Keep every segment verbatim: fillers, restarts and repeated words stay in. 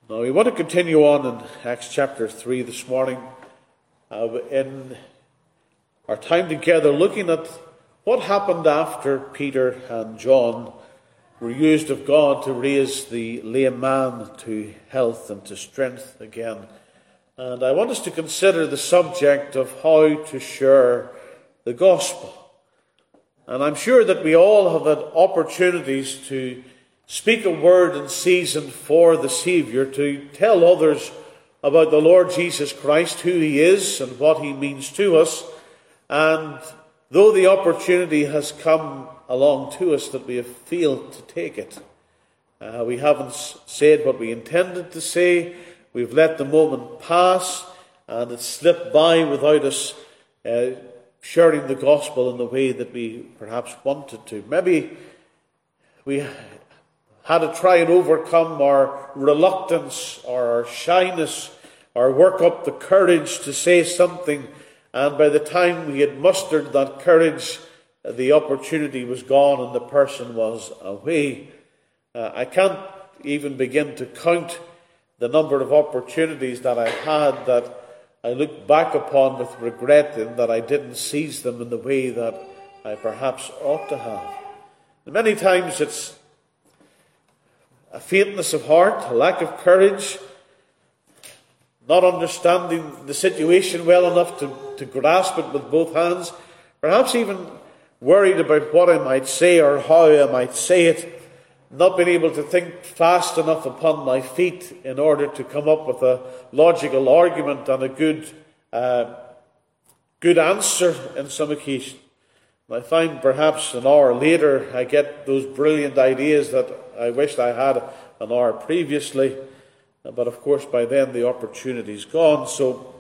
Now, we want to continue on in Acts chapter three this morning uh, in our time together, looking at what happened after Peter and John were used of God to raise the lame man to health and to strength again. And I want us to consider the subject of how to share the gospel. And I'm sure that we all have had opportunities to speak a word in season for the Saviour, to tell others about the Lord Jesus Christ, who he is and what he means to us. And though the opportunity has come along to us that we have failed to take it, uh, we haven't said what we intended to say, we've let the moment pass, and it slipped by without us uh, sharing the gospel in the way that we perhaps wanted to. Maybe we had to try and overcome our reluctance or our shyness or work up the courage to say something, and by the time we had mustered that courage, the opportunity was gone and the person was away. Uh, I can't even begin to count the number of opportunities that I had that I look back upon with regret in that I didn't seize them in the way that I perhaps ought to have. And many times it's a faintness of heart, a lack of courage, not understanding the situation well enough to, to grasp it with both hands, perhaps even worried about what I might say or how I might say it, not being able to think fast enough upon my feet in order to come up with a logical argument and a good, uh, good answer in some occasion. I find perhaps an hour later I get those brilliant ideas that I wished I had an hour previously, but of course by then the opportunity's gone. So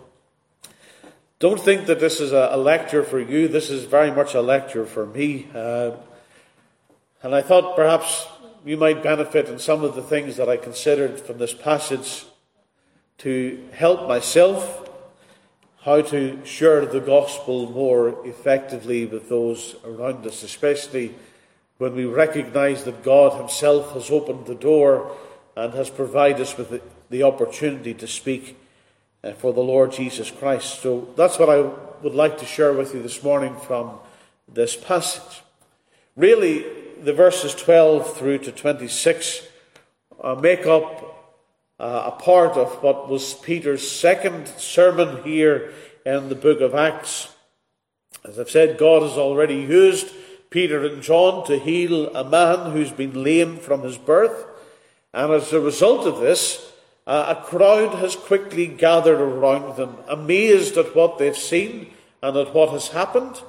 don't think that this is a lecture for you. This is very much a lecture for me. Uh, and I thought perhaps you might benefit in some of the things that I considered from this passage to help myself how to share the gospel more effectively with those around us, especially when we recognize that God himself has opened the door and has provided us with the, the opportunity to speak uh, for the Lord Jesus Christ. So that's what I would like to share with you this morning from this passage. Really, the verses twelve through to twenty-six uh, make up uh, a part of what was Peter's second sermon here in the book of Acts. As I've said, God has already used Peter and John to heal a man who's been lame from his birth. And as a result of this, uh, a crowd has quickly gathered around them, amazed at what they've seen and at what has happened.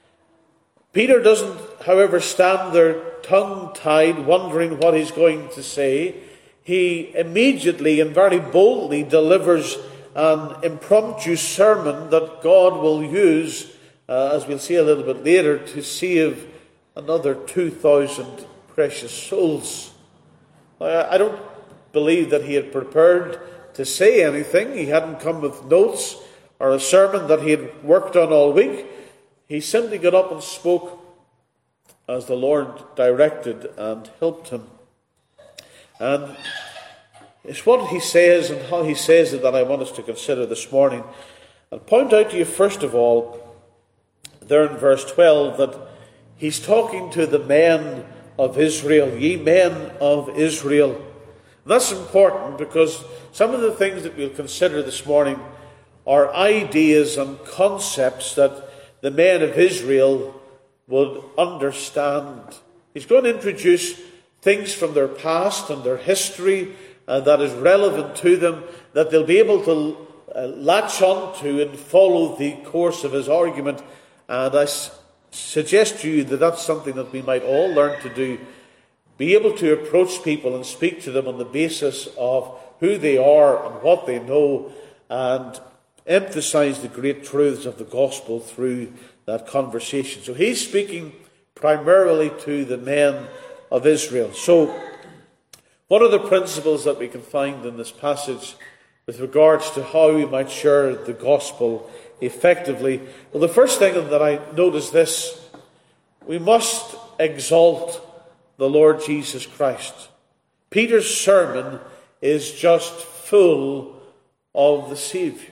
Peter doesn't, however, stand there tongue-tied, wondering what he's going to say. He immediately and very boldly delivers an impromptu sermon that God will use, uh, as we'll see a little bit later, to save another two thousand precious souls. I don't believe that he had prepared to say anything. He hadn't come with notes or a sermon that he had worked on all week. He simply got up and spoke as the Lord directed and helped him. And it's what he says and how he says it that I want us to consider this morning. I'll point out to you first of all, there in verse twelve, that he's talking to the men of Israel, ye men of Israel. And that's important because some of the things that we'll consider this morning are ideas and concepts that the men of Israel would understand. He's going to introduce things from their past and their history uh, that is relevant to them, that they'll be able to uh, latch on to and follow the course of his argument. And I s- suggest to you that that's something that we might all learn to do. Be able to approach people and speak to them on the basis of who they are and what they know, and emphasize the great truths of the gospel through that conversation. So he's speaking primarily to the men of Israel. So what are the principles that we can find in this passage with regards to how we might share the gospel effectively? Well, the first thing that I notice this: we must exalt the Lord Jesus Christ. Peter's sermon is just full of the Savior.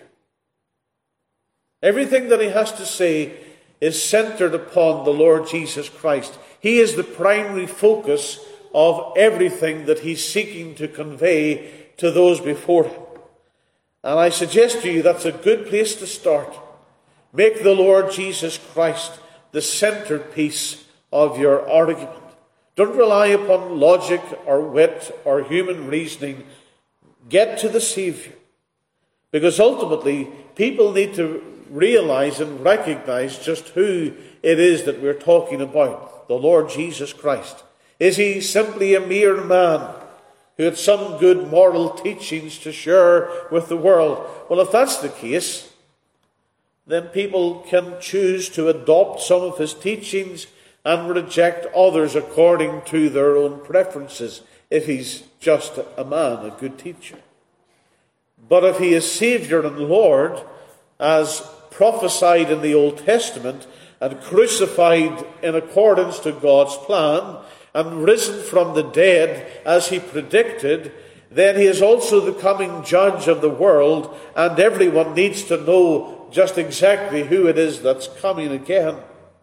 Everything that he has to say is centered upon the Lord Jesus Christ. He is the primary focus of everything that he's seeking to convey to those before him. And I suggest to you that's a good place to start. Make the Lord Jesus Christ the centerpiece of your argument. Don't rely upon logic or wit or human reasoning. Get to the Savior. Because ultimately, people need to realize and recognize just who it is that we're talking about. The Lord Jesus Christ. Is he simply a mere man who had some good moral teachings to share with the world? Well, if that's the case, then people can choose to adopt some of his teachings and reject others according to their own preferences, if he's just a man, a good teacher. But if he is Saviour and Lord, as prophesied in the Old Testament, and crucified in accordance to God's plan, and risen from the dead as he predicted, then he is also the coming judge of the world, and everyone needs to know just exactly who it is that's coming again.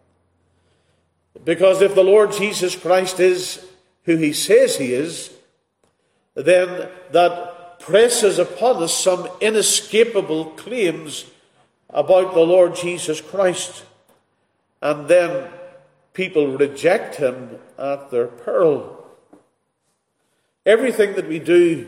Because if the Lord Jesus Christ is who he says he is, then that presses upon us some inescapable claims about the Lord Jesus Christ. And then people reject him at their peril. Everything that we do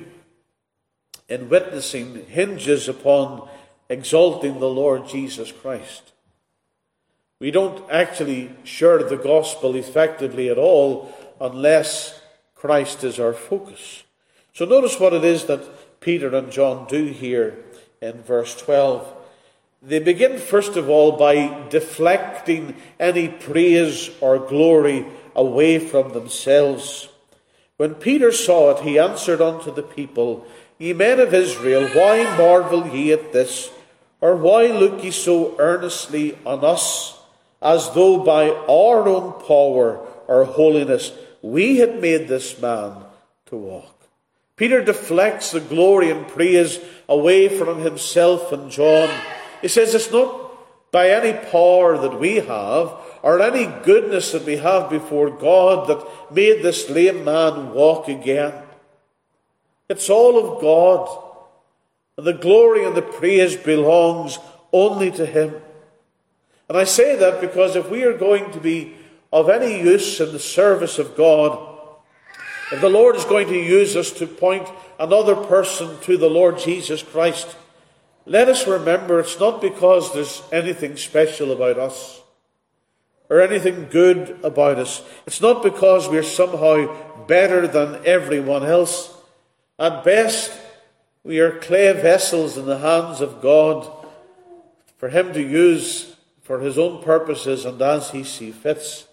in witnessing hinges upon exalting the Lord Jesus Christ. We don't actually share the gospel effectively at all unless Christ is our focus. So notice what it is that Peter and John do here in verse twelve. They begin first of all by deflecting any praise or glory away from themselves. When Peter saw it, he answered unto the people, Ye men of Israel, why marvel ye at this? Or why look ye so earnestly on us, as though by our own power or holiness we had made this man to walk? Peter deflects the glory and praise away from himself and John. He says it's not by any power that we have or any goodness that we have before God that made this lame man walk again. It's all of God. And the glory and the praise belongs only to him. And I say that because if we are going to be of any use in the service of God, if the Lord is going to use us to point another person to the Lord Jesus Christ, let us remember it's not because there's anything special about us or anything good about us. It's not because we're somehow better than everyone else. At best, we are clay vessels in the hands of God for him to use for his own purposes and as he sees fits.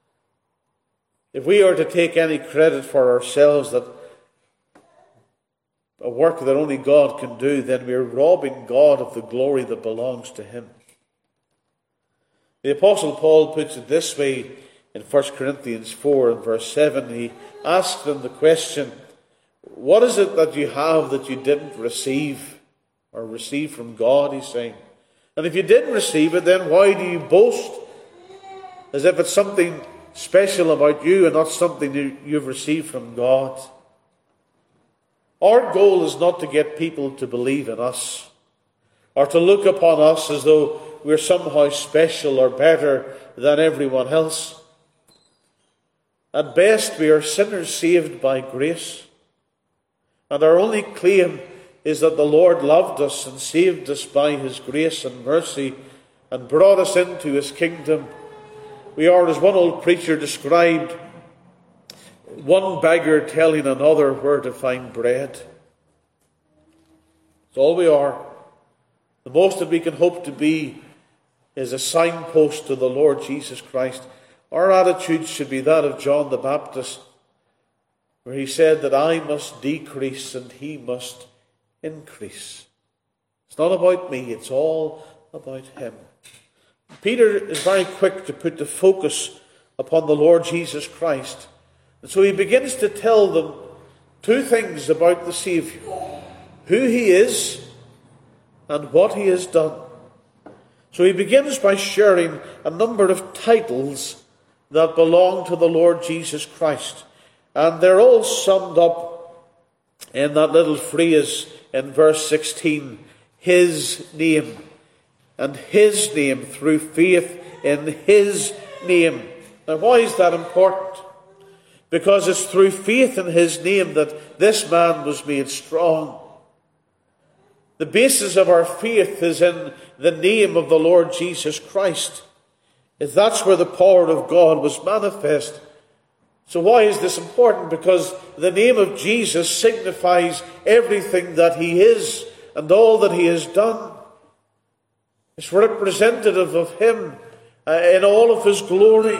If we are to take any credit for ourselves, that a work that only God can do, then we're robbing God of the glory that belongs to him. The Apostle Paul puts it this way in First Corinthians four and verse seven. He asks them the question, what is it that you have that you didn't receive or receive from God, he's saying. And if you didn't receive it, then why do you boast as if it's something special about you and not something you've received from God? Our goal is not to get people to believe in us or to look upon us as though we're somehow special or better than everyone else. At best, we are sinners saved by grace. And our only claim is that the Lord loved us and saved us by his grace and mercy and brought us into his kingdom. We are, as one old preacher described, one beggar telling another where to find bread. That's all we are. The most that we can hope to be is a signpost to the Lord Jesus Christ. Our attitude should be that of John the Baptist, where he said that I must decrease and he must increase. It's not about me, it's all about him. Peter is very quick to put the focus upon the Lord Jesus Christ. And so he begins to tell them two things about the Saviour: who he is and what he has done. So he begins by sharing a number of titles that belong to the Lord Jesus Christ. And they're all summed up in that little phrase in verse sixteen, his name. And his name, through faith in his name. Now, why is that important? Because it's through faith in his name that this man was made strong. The basis of our faith is in the name of the Lord Jesus Christ. That's where the power of God was manifest. So why is this important? Because the name of Jesus signifies everything that he is and all that he has done. It's representative of him uh, in all of his glory.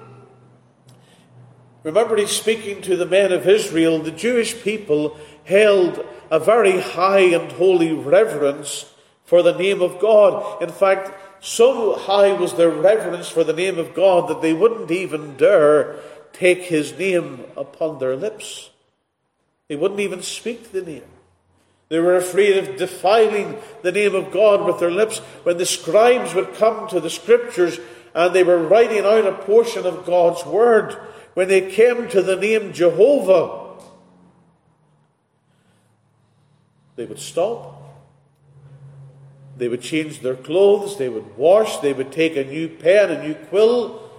Remember, he's speaking to the men of Israel. The Jewish people held a very high and holy reverence for the name of God. In fact, so high was their reverence for the name of God that they wouldn't even dare take his name upon their lips. They wouldn't even speak the name. They were afraid of defiling the name of God with their lips. When the scribes would come to the scriptures and they were writing out a portion of God's word, when they came to the name Jehovah, they would stop. They would change their clothes. They would wash. They would take a new pen, a new quill.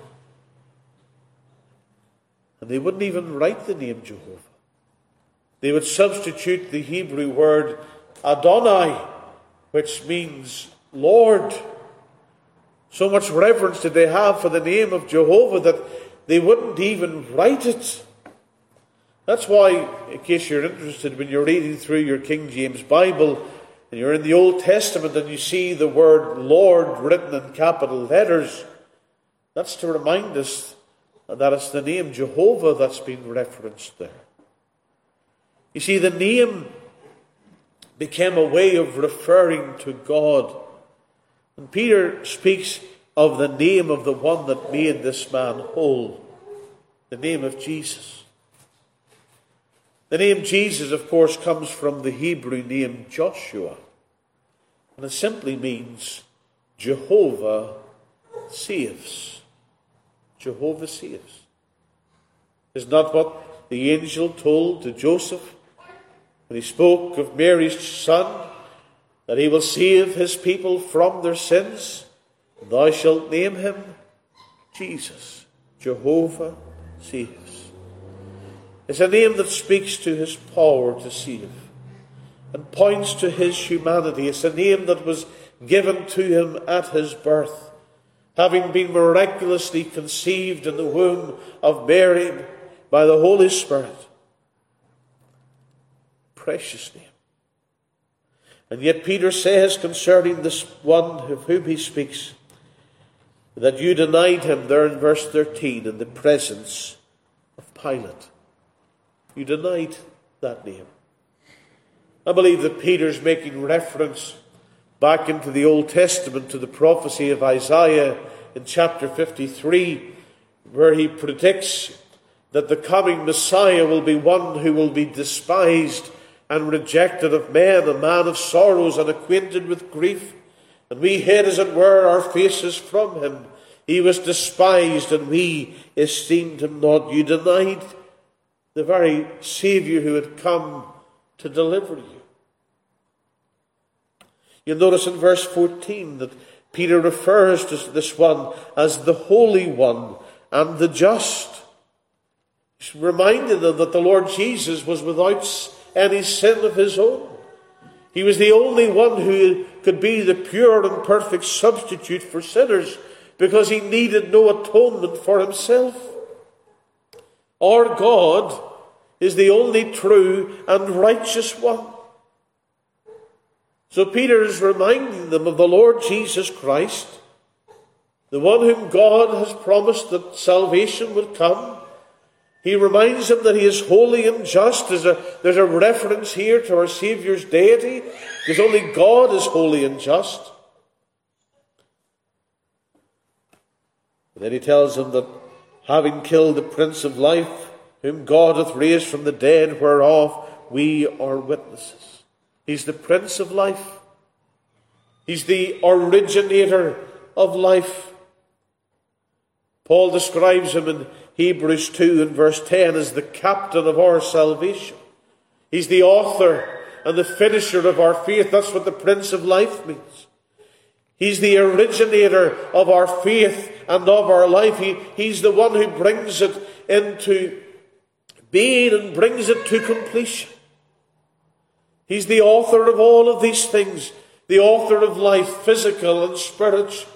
And they wouldn't even write the name Jehovah. They would substitute the Hebrew word Adonai, which means Lord. So much reverence did they have for the name of Jehovah that they wouldn't even write it. That's why, in case you're interested, when you're reading through your King James Bible and you're in the Old Testament and you see the word Lord written in capital letters, that's to remind us that it's the name Jehovah that's been referenced there. You see, the name became a way of referring to God. And Peter speaks of the name of the one that made this man whole, the name of Jesus. The name Jesus, of course, comes from the Hebrew name Joshua. And it simply means Jehovah saves. Jehovah saves. Is not what the angel told to Joseph when he spoke of Mary's son, that he will save his people from their sins? Thou shalt name him Jesus. Jehovah saves. It's a name that speaks to his power to save and points to his humanity. It's a name that was given to him at his birth, having been miraculously conceived in the womb of Mary by the Holy Spirit. Precious name. And yet Peter says concerning this one of whom he speaks, that you denied him there in verse thirteen in the presence of Pilate. You denied that name. I believe that Peter's making reference back into the Old Testament to the prophecy of Isaiah in chapter fifty-three, where he predicts that the coming Messiah will be one who will be despised and rejected of men, a man of sorrows and acquainted with grief. And we hid, as it were, our faces from him. He was despised, and we esteemed him not. You denied the very Saviour who had come to deliver you. You'll notice in verse fourteen that Peter refers to this one as the Holy One and the Just. He's reminded them that the Lord Jesus was without any sin of his own. He was the only one who could be the pure and perfect substitute for sinners, because he needed no atonement for himself. Our God is the only true and righteous one. So Peter is reminding them of the Lord Jesus Christ, the one whom God has promised that salvation would come. He reminds them that he is holy and just. There's a, there's a reference here to our Saviour's deity, because only God is holy and just. And then he tells them that having killed the Prince of Life, whom God hath raised from the dead, whereof we are witnesses. He's the Prince of life. He's the originator of life. Paul describes him in Hebrews two and verse ten as the captain of our salvation. He's the author and the finisher of our faith. That's what the Prince of life means. He's the originator of our faith and of our life. He, he's the one who brings it into being and brings it to completion. He's the author of all of these things, the author of life, physical and spiritual.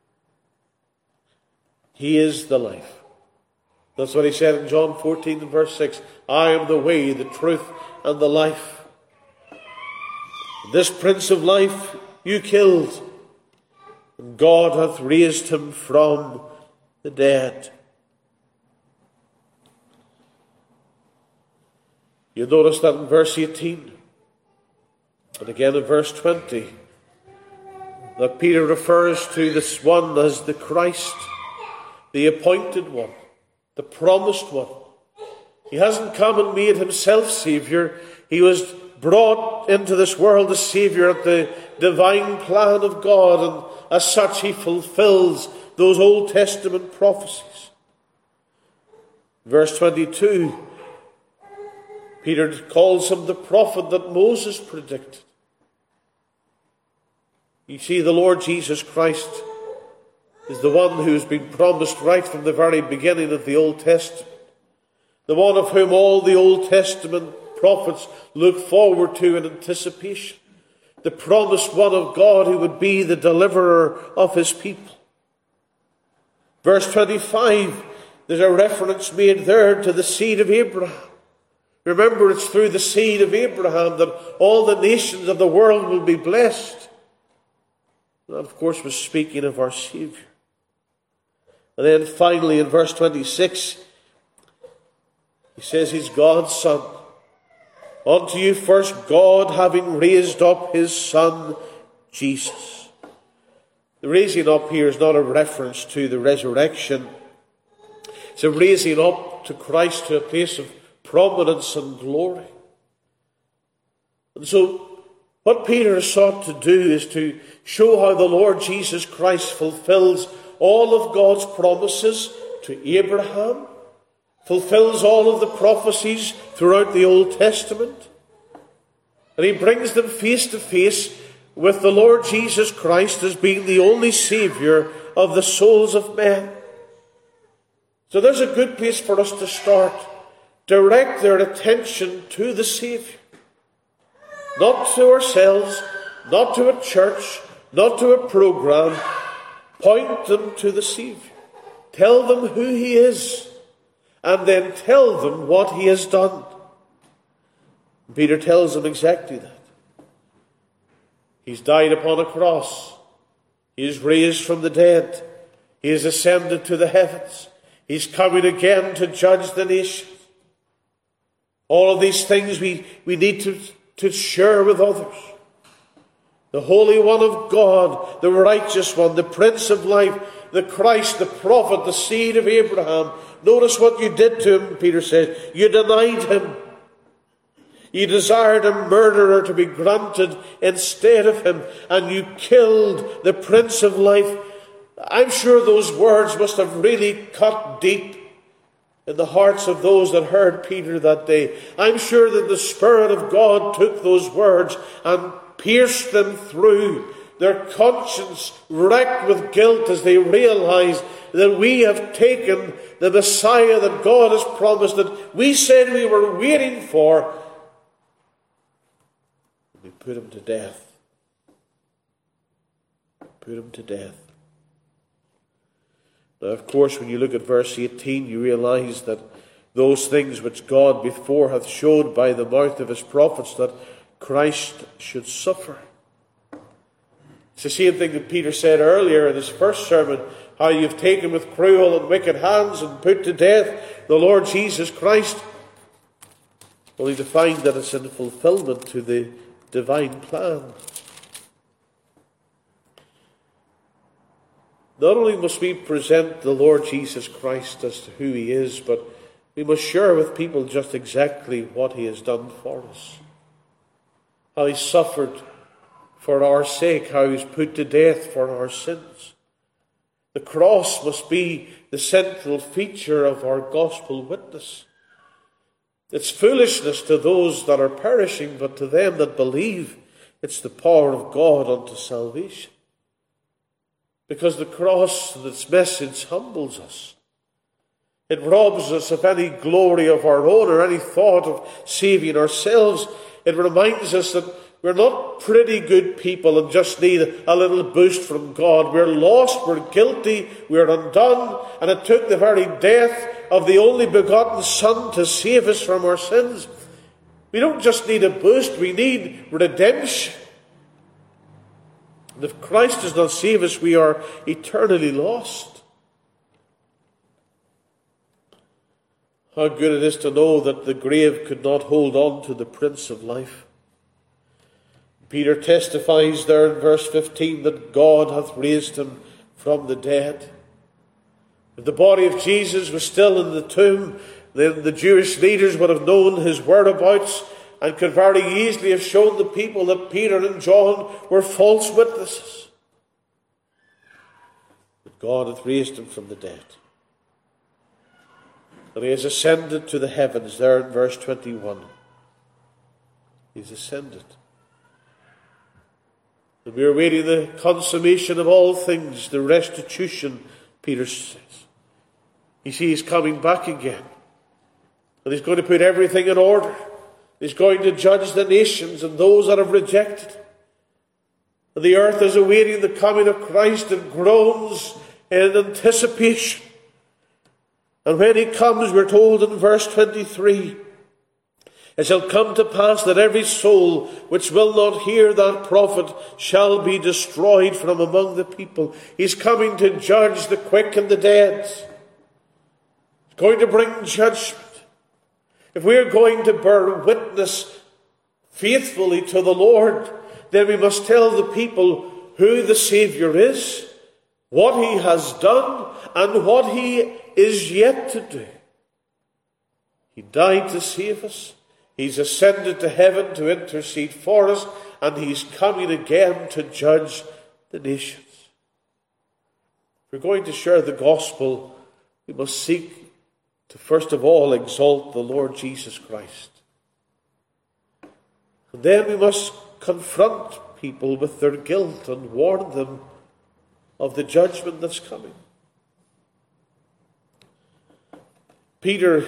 He is the life. That's what he said in John fourteen and verse six. I am the way, the truth, and the life. This Prince of life you killed, and God hath raised him from the dead. You notice that in verse eighteen, and again in verse twenty, that Peter refers to this one as the Christ, the appointed one, the promised one. He hasn't come and made himself Saviour. He was brought into this world as Saviour at the divine plan of God, and as such he fulfills those Old Testament prophecies. Verse twenty-two, Peter calls him the prophet that Moses predicted. You see, the Lord Jesus Christ is the one who has been promised right from the very beginning of the Old Testament. The one of whom all the Old Testament prophets look forward to in anticipation. The promised one of God who would be the deliverer of his people. Verse twenty-five, there's a reference made there to the seed of Abraham. Remember, it's through the seed of Abraham that all the nations of the world will be blessed. That, of course, was speaking of our Saviour. And then finally in verse twenty-six, he says he's God's Son. Unto you first God, having raised up his Son, Jesus. The raising up here is not a reference to the resurrection. It's a raising up to Christ to a place of prominence and glory. And so what Peter has sought to do is to show how the Lord Jesus Christ fulfills all of God's promises to Abraham, fulfills all of the prophecies throughout the Old Testament, and he brings them face to face with the Lord Jesus Christ as being the only Saviour of the souls of men. So there's a good place for us to start. Direct their attention to the Saviour. Not to ourselves, not to a church, not to a program. Point them to the Saviour. Tell them who he is, and then tell them what he has done. Peter tells them exactly that. He's died upon a cross. He is raised from the dead. He has ascended to the heavens. He's coming again to judge the nations. All of these things we, we need to, to share with others. The Holy One of God, the Righteous One, the Prince of Life, the Christ, the Prophet, the seed of Abraham. Notice what you did to him, Peter says. You denied him. You desired a murderer to be granted instead of him, and you killed the Prince of Life. I'm sure those words must have really cut deep in the hearts of those that heard Peter that day. I'm sure that the Spirit of God took those words and pierced them through, their conscience wracked with guilt as they realized that we have taken the Messiah that God has promised, that we said we were waiting for. We put him to death. Put him to death. Now, of course, when you look at verse eighteen, you realize that those things which God before hath showed by the mouth of his prophets, that Christ should suffer. It's the same thing that Peter said earlier in his first sermon, how you've taken with cruel and wicked hands and put to death the Lord Jesus Christ. Only to find that it's in fulfillment to the divine plan. Not only must we present the Lord Jesus Christ as to who he is, but we must share with people just exactly what he has done for us. How he suffered for our sake, how he was put to death for our sins. The cross must be the central feature of our gospel witness. It's foolishness to those that are perishing, but to them that believe, it's the power of God unto salvation. Because the cross and its message humbles us. It robs us of any glory of our own or any thought of saving ourselves. It reminds us that we're not pretty good people and just need a little boost from God. We're lost, we're guilty, we're undone, and it took the very death of the only begotten Son to save us from our sins. We don't just need a boost, we need redemption. And if Christ does not save us, we are eternally lost. How good it is to know that the grave could not hold on to the Prince of Life. Peter testifies there in verse fifteen that God hath raised him from the dead. If the body of Jesus was still in the tomb, then the Jewish leaders would have known his whereabouts and could very easily have shown the people that Peter and John were false witnesses. But God hath raised him from the dead. And he has ascended to the heavens, there in verse twenty-one. He's ascended. And we are waiting the consummation of all things, the restitution, Peter says. You see, he's coming back again. And he's going to put everything in order. He's going to judge the nations and those that have rejected. And the earth is awaiting the coming of Christ and groans in anticipation. And when he comes, we're told in verse twenty-three, it shall come to pass that every soul which will not hear that prophet shall be destroyed from among the people. He's coming to judge the quick and the dead. He's going to bring judgment. If we're going to bear witness faithfully to the Lord, then we must tell the people who the Saviour is, what he has done, and what he is yet to do. He died to save us. He's ascended to heaven to intercede for us, and he's coming again to judge the nations. If we're going to share the gospel, we must seek to first of all exalt the Lord Jesus Christ. And then we must confront people with their guilt and warn them of the judgment that's coming. Peter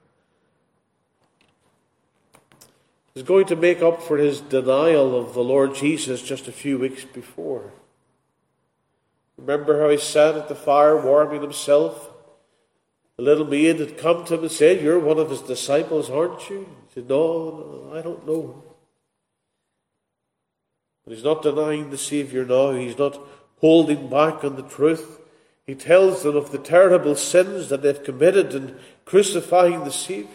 is going to make up for his denial of the Lord Jesus just a few weeks before. Remember how he sat at the fire warming himself? The little maid had come to him and said, "You're one of his disciples, aren't you?" He said, no, no, I don't know him. But he's not denying the Saviour now. He's not holding back on the truth. He tells them of the terrible sins that they've committed in crucifying the Saviour.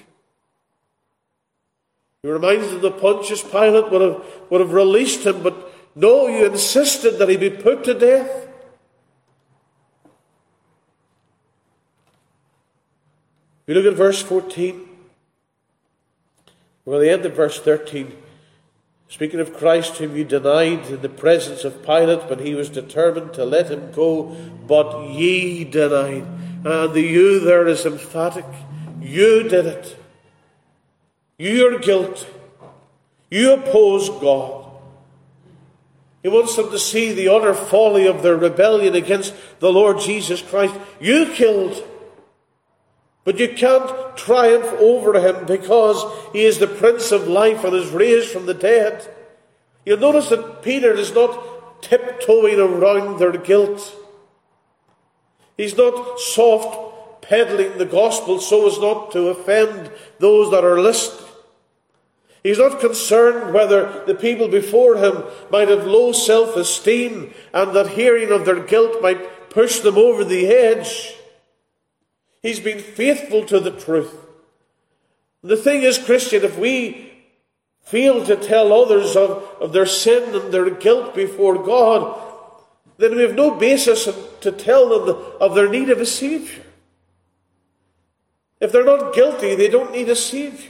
He reminds them that Pontius Pilate would have, would have released him, but no, you insisted that he be put to death. We look at verse fourteen, or the end of verse thirteen. Speaking of Christ, whom you denied in the presence of Pilate, when he was determined to let him go, but ye denied. And the you there is emphatic. You did it. You are guilty. You oppose God. He wants them to see the utter folly of their rebellion against the Lord Jesus Christ. You killed. But you can't triumph over him because he is the Prince of Life and is raised from the dead. You'll notice that Peter is not tiptoeing around their guilt. He's not soft peddling the gospel so as not to offend those that are listening. He's not concerned whether the people before him might have low self-esteem and that hearing of their guilt might push them over the edge. He's been faithful to the truth. The thing is, Christian, if we fail to tell others of, of their sin and their guilt before God, then we have no basis to tell them of their need of a Saviour. If they're not guilty, they don't need a Savior.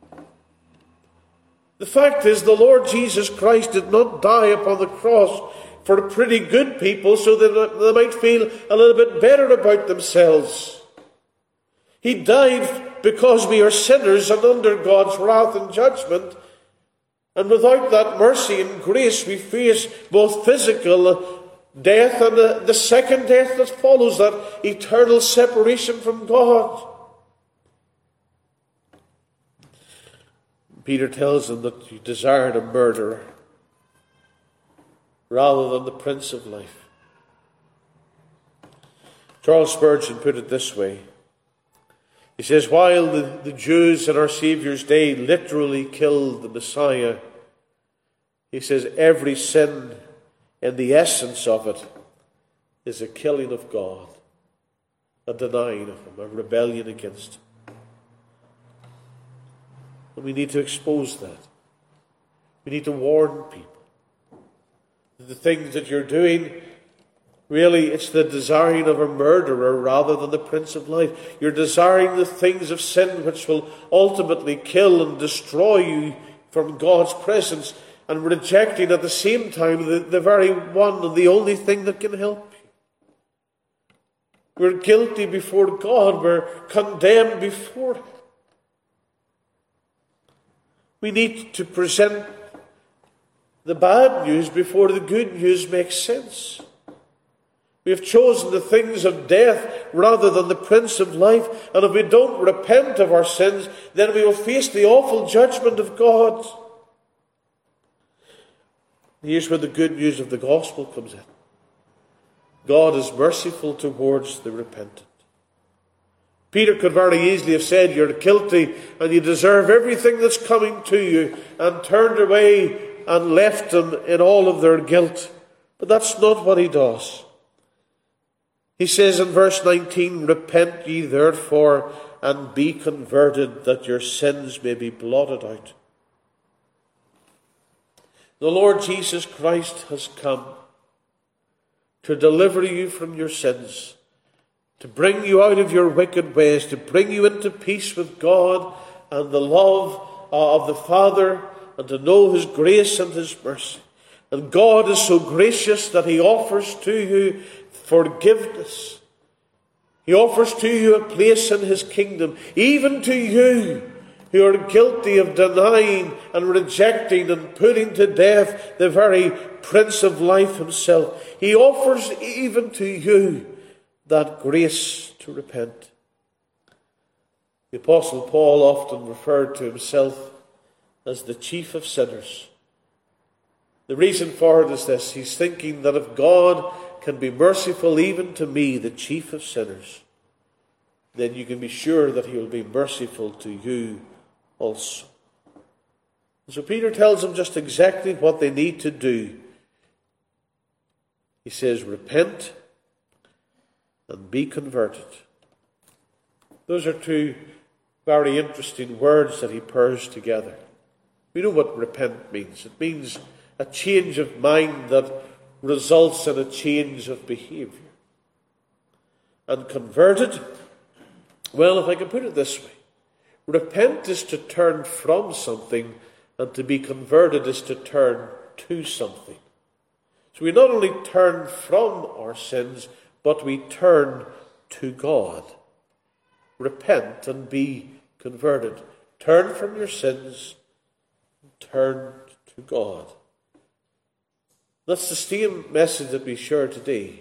The fact is, the Lord Jesus Christ did not die upon the cross for pretty good people so that they might feel a little bit better about themselves. He died because we are sinners and under God's wrath and judgment. And without that mercy and grace, we face both physical death and the, the second death that follows, that eternal separation from God. Peter tells them that you desired a murderer rather than the Prince of Life. Charles Spurgeon put it this way. He says, while the, the Jews in our Saviour's day literally killed the Messiah, he says every sin in the essence of it is a killing of God, a denying of Him, a rebellion against Him. And we need to expose that. We need to warn people that the things that you're doing, really, it's the desiring of a murderer rather than the Prince of Life. You're desiring the things of sin which will ultimately kill and destroy you from God's presence, and rejecting at the same time the, the very one and the only thing that can help you. We're guilty before God. We're condemned before Him. We need to present the bad news before the good news makes sense. We have chosen the things of death rather than the Prince of Life. And if we don't repent of our sins, then we will face the awful judgment of God. Here's where the good news of the gospel comes in. God is merciful towards the repentant. Peter could very easily have said, you're guilty and you deserve everything that's coming to you, and turned away and left them in all of their guilt. But that's not what he does. He says in verse nineteen, repent ye therefore and be converted, that your sins may be blotted out. The Lord Jesus Christ has come to deliver you from your sins, to bring you out of your wicked ways, to bring you into peace with God and the love of the Father, and to know His grace and His mercy. And God is so gracious that He offers to you forgiveness. He offers to you a place in His kingdom, even to you who are guilty of denying and rejecting and putting to death the very Prince of Life Himself. He offers even to you that grace to repent. The Apostle Paul often referred to himself as the chief of sinners. The reason for it is this: he's thinking that if God can be merciful even to me, the chief of sinners, then you can be sure that He will be merciful to you also. And so Peter tells them just exactly what they need to do. He says, repent and be converted. Those are two very interesting words that he pairs together. We know what repent means. It means a change of mind that results in a change of behaviour. And converted, well, if I can put it this way, repent is to turn from something, and to be converted is to turn to something. So we not only turn from our sins, but we turn to God. Repent and be converted. Turn from your sins and turn to God. That's the same message that we share today.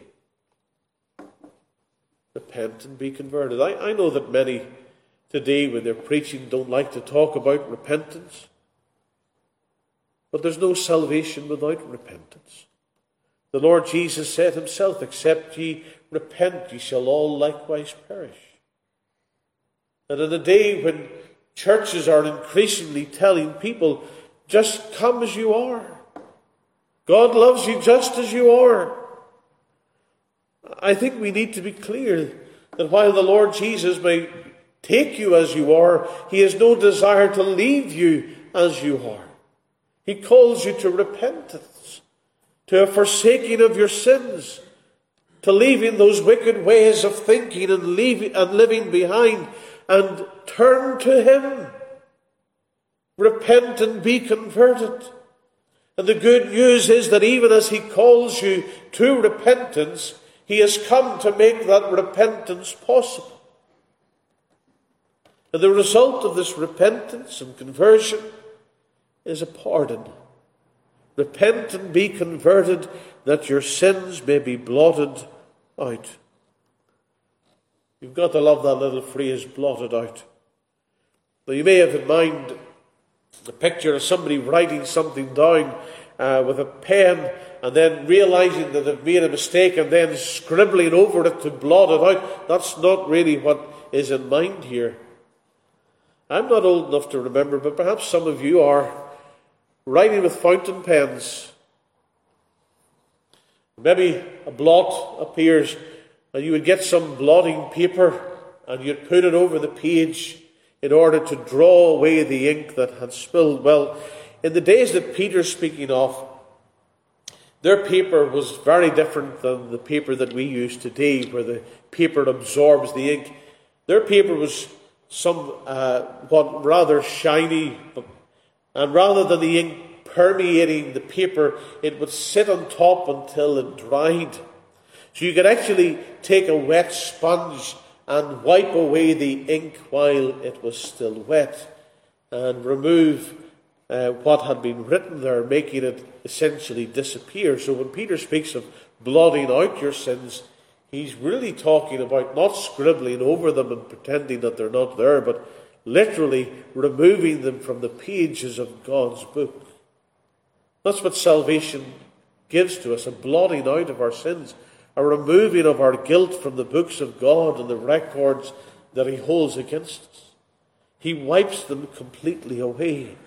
Repent and be converted. I, I know that many today, when they're preaching, don't like to talk about repentance. But there's no salvation without repentance. The Lord Jesus said Himself, except ye repent, ye shall all likewise perish. And in a day when churches are increasingly telling people, just come as you are. God loves you just as you are. I think we need to be clear that while the Lord Jesus may take you as you are, He has no desire to leave you as you are. He calls you to repentance, to a forsaking of your sins, to leaving those wicked ways of thinking and, leaving, and living behind, and turn to him. Repent and be converted. And the good news is that even as he calls you to repentance, he has come to make that repentance possible. And the result of this repentance and conversion is a pardon. Repent and be converted, that your sins may be blotted out. You've got to love that little phrase, blotted out. Now you may have in mind the picture of somebody writing something down uh, with a pen and then realizing that they've made a mistake and then scribbling over it to blot it out. That's not really what is in mind here. I'm not old enough to remember, but perhaps some of you are, writing with fountain pens. Maybe a blot appears and you would get some blotting paper and you'd put it over the page in order to draw away the ink that had spilled. Well, in the days that Peter's speaking of, their paper was very different than the paper that we use today, where the paper absorbs the ink. Their paper was some uh, what rather shiny, and rather than the ink permeating the paper, it would sit on top until it dried. So you could actually take a wet sponge and wipe away the ink while it was still wet and remove uh, what had been written there, making it essentially disappear. So when Peter speaks of blotting out your sins, he's really talking about not scribbling over them and pretending that they're not there, but literally removing them from the pages of God's book. That's what salvation gives to us, a blotting out of our sins, a removing of our guilt from the books of God and the records that he holds against us. He wipes them completely away.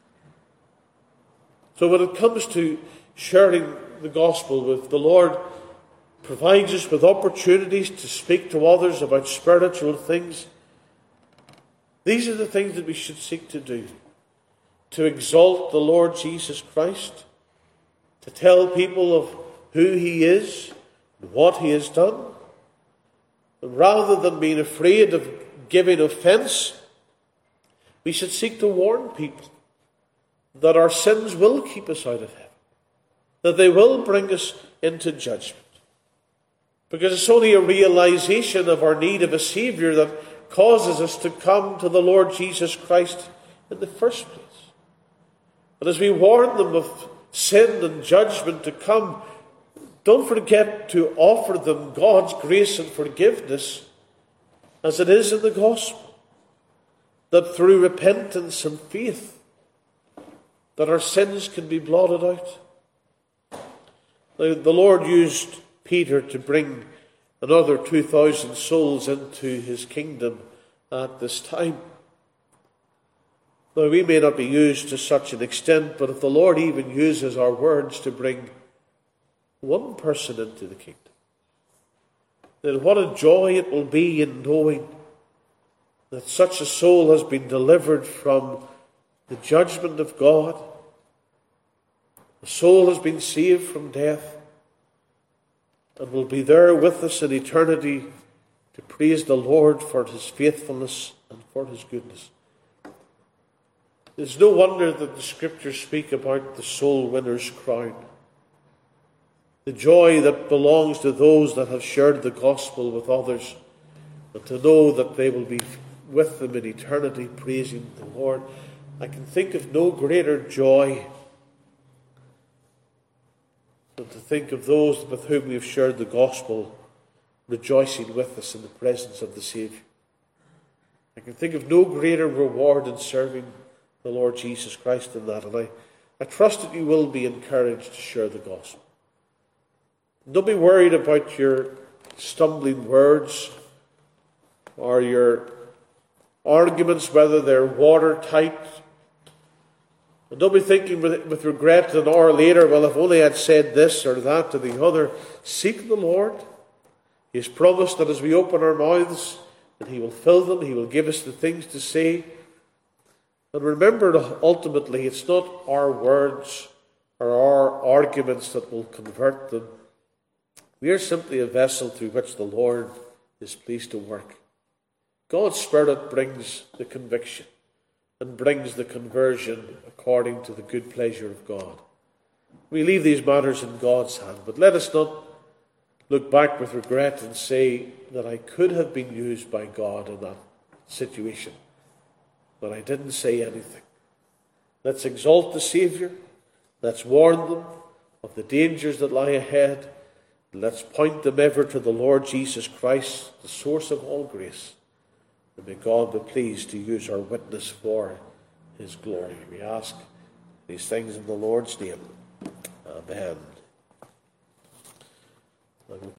So when it comes to sharing the gospel with the Lord, provides us with opportunities to speak to others about spiritual things. These are the things that we should seek to do. To exalt the Lord Jesus Christ, to tell people of who he is, and what he has done. And rather than being afraid of giving offence, we should seek to warn people that our sins will keep us out of heaven, that they will bring us into judgment. Because it's only a realization of our need of a Saviour that causes us to come to the Lord Jesus Christ in the first place. And as we warn them of sin and judgment to come, don't forget to offer them God's grace and forgiveness as it is in the gospel. That through repentance and faith, that our sins can be blotted out. The Lord used Peter to bring another two thousand souls into his kingdom at this time. Now, we may not be used to such an extent, but if the Lord even uses our words to bring one person into the kingdom, then what a joy it will be in knowing that such a soul has been delivered from the judgment of God. The soul has been saved from death and will be there with us in eternity to praise the Lord for his faithfulness and for his goodness. It's no wonder that the Scriptures speak about the soul winner's crown. The joy that belongs to those that have shared the gospel with others, and to know that they will be with them in eternity praising the Lord. I can think of no greater joy than to think of those with whom we have shared the gospel rejoicing with us in the presence of the Saviour. I can think of no greater reward in serving the Lord Jesus Christ than that. And I, I trust that you will be encouraged to share the gospel. Don't be worried about your stumbling words or your arguments, whether they're watertight. And don't be thinking with, with regret an hour later, well, if only I'd said this or that or the other. Seek the Lord. He has promised that as we open our mouths, that he will fill them, he will give us the things to say. And remember, ultimately, it's not our words or our arguments that will convert them. We are simply a vessel through which the Lord is pleased to work. God's Spirit brings the conviction and brings the conversion according to the good pleasure of God. We leave these matters in God's hand, but let us not look back with regret and say that I could have been used by God in that situation, but I didn't say anything. Let's exalt the Saviour. Let's warn them of the dangers that lie ahead. Let's point them ever to the Lord Jesus Christ, the source of all grace. And may God be pleased to use our witness for his glory. We ask these things in the Lord's name. Amen.